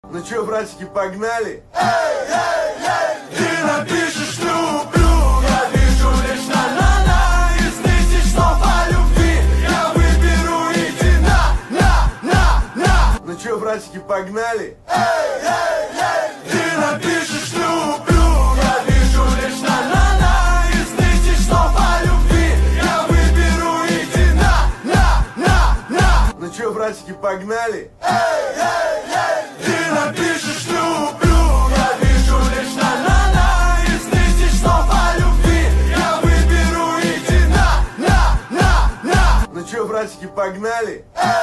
Ну чё, братики, погнали? Ты напишешь люблю, я вижу лишь на-на-на из тысяч слов о любви. Я выберу иди на. Ну чё, братики, погнали? Ты напишешь люблю, я вижу лишь на-на-на из тысяч слов о любви. Я выберу иди на. Ну чё, братики, погнали? Ты напишешь люблю, я вижу лишь на-на-на из тысяч слов о любви. Я выберу иди на. Ну чё, братики, погнали?